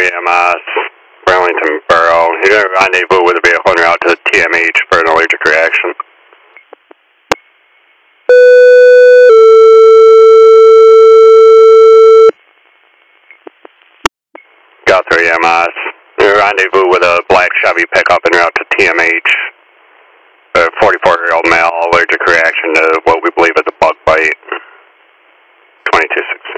3MS, Burlington Borough. You're going to rendezvous with a vehicle en route to TMH for an allergic reaction. Got 3MS. You're rendezvous with a black Chevy pickup en route to TMH. A 44-year-old male allergic reaction to what we believe is a bug bite. 22-6.